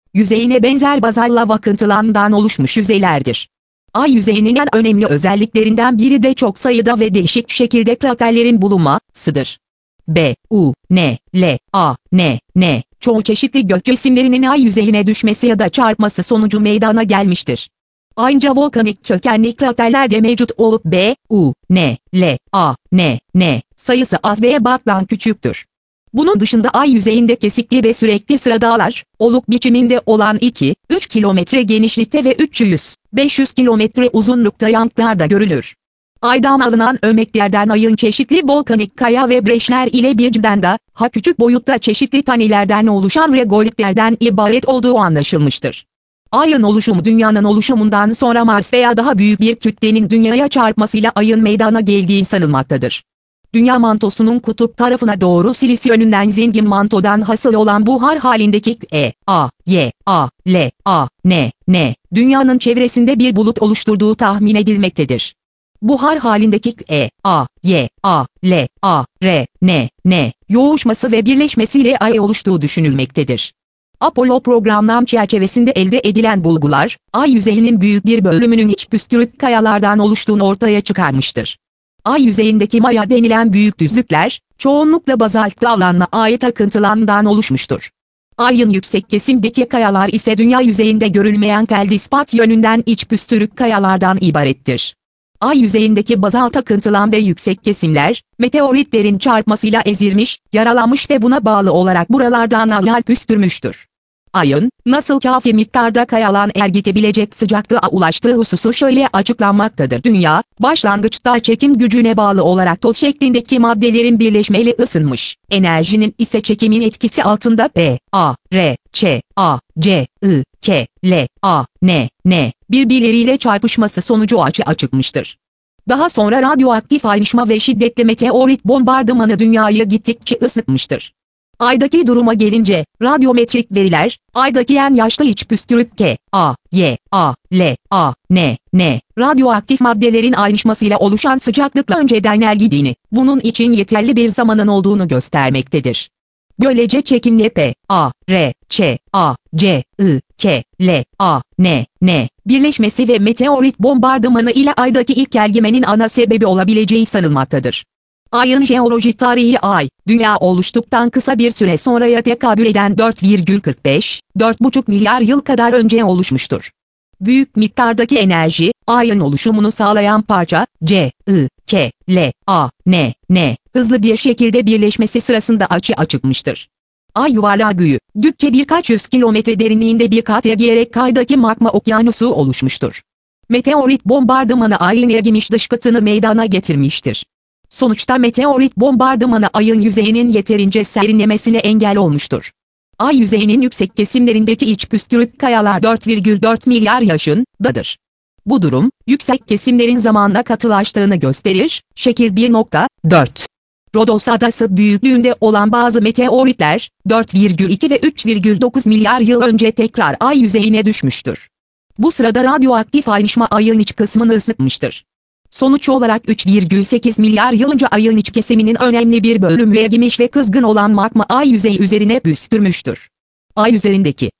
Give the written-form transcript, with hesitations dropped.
yüzeyine benzer bazal lava akıntılarından oluşmuş yüzeylerdir. Ay yüzeyinin en önemli özelliklerinden biri de çok sayıda ve değişik şekilde kraterlerin bulunmasıdır. B, U, N, L, A, N, N, çoğu çeşitli gök cisimlerinin ay yüzeyine düşmesi ya da çarpması sonucu meydana gelmiştir. Ayrıca volkanik kökenli kraterler de mevcut olup B, U, N, L, A, N, N sayısı az ve ebattan küçüktür. Bunun dışında ay yüzeyinde kesikli ve sürekli sıra dağlar, oluk biçiminde olan 2-3 kilometre genişlikte ve 300-500 kilometre uzunlukta yankılar da görülür. Aydan alınan örneklerden ayın çeşitli volkanik kaya ve breşler ile birden daha küçük boyutta çeşitli tanilerden oluşan regolitlerden ibaret olduğu anlaşılmıştır. Ayın oluşumu Dünya'nın oluşumundan sonra Mars veya daha büyük bir kütlenin Dünya'ya çarpmasıyla ayın meydana geldiği sanılmaktadır. Dünya mantosunun kutup tarafına doğru Silis yönünden zengin mantodan hasıl olan buhar halindeki N, Dünya'nın çevresinde bir bulut oluşturduğu tahmin edilmektedir. Buhar halindeki N, yoğuşması ve birleşmesiyle ay oluştuğu düşünülmektedir. Apollo programlam çerçevesinde elde edilen bulgular, ay yüzeyinin büyük bir bölümünün iç püskürük kayalardan oluştuğunu ortaya çıkarmıştır. Ay yüzeyindeki maya denilen büyük düzlükler, çoğunlukla bazalt lavlarına ait akıntılardan oluşmuştur. Ayın yüksek kesimdeki kayalar ise dünya yüzeyinde görülmeyen feldispat yönünden iç püskürük kayalardan ibarettir. Ay yüzeyindeki bazalt akıntılan ve yüksek kesimler, meteoritlerin çarpmasıyla ezilmiş, yaralanmış ve buna bağlı olarak buralardan lavlar püskürmüştür. Ayın, nasıl kafi miktarda kayalan ergitebilecek sıcaklığa ulaştığı hususu şöyle açıklanmaktadır. Dünya, başlangıçta çekim gücüne bağlı olarak toz şeklindeki maddelerin birleşmeyle ısınmış, enerjinin ise çekimin etkisi altında B, A, R, Ç, A, C, I, K, L, A, N, birbirleriyle çarpışması sonucu açığa çıkmıştır. Daha sonra radyoaktif ayrışma ve şiddetli meteorit bombardımanı Dünyayı gittikçe ısıtmıştır. Ay'daki duruma gelince, radyometrik veriler, Ay'daki en yaşlı iç püskürük N, radyoaktif maddelerin ayrışmasıyla oluşan sıcaklıkla önceden ergidiğini, bunun için yeterli bir zamanın olduğunu göstermektedir. Böylece çekimle P, A, R, Ç, A, C, I, K, L, A, N, birleşmesi ve meteorit bombardımanı ile Ay'daki ilk ergimenin ana sebebi olabileceği sanılmaktadır. Ayın jeolojik tarihi Ay, Dünya oluştuktan kısa bir süre sonraya tekabül eden 4,45-4,5 milyar yıl kadar önce oluşmuştur. Büyük miktardaki enerji, Ayın oluşumunu sağlayan parça, C, I, K, L, A, N, hızlı bir şekilde birleşmesi sırasında açığa çıkmıştır. Ay yuvarlağı büyüdükçe birkaç yüz kilometre derinliğinde bir kat eriyerek Ay'daki magma okyanusu oluşmuştur. Meteorit bombardımanı Ay'ın ergimiş dışkıtını meydana getirmiştir. Sonuçta meteorit bombardımanı Ay'ın yüzeyinin yeterince serinlemesine engel olmuştur. Ay yüzeyinin yüksek kesimlerindeki iç püskürük kayalar 4,4 milyar yaşındadır. Bu durum, yüksek kesimlerin zamanla katılaştığını gösterir. Şekil 1.4. Rodos Adası büyüklüğünde olan bazı meteoritler, 4,2 ve 3,9 milyar yıl önce tekrar Ay yüzeyine düşmüştür. Bu sırada radyoaktif ayrışma Ay'ın iç kısmını ısıtmıştır. Sonuç olarak 3,8 milyar yıl önce Ay'ın iç kesiminin önemli bir bölümü erimiş ve kızgın olan magma Ay yüzeyi üzerine püskürmüştür. Ay üzerindeki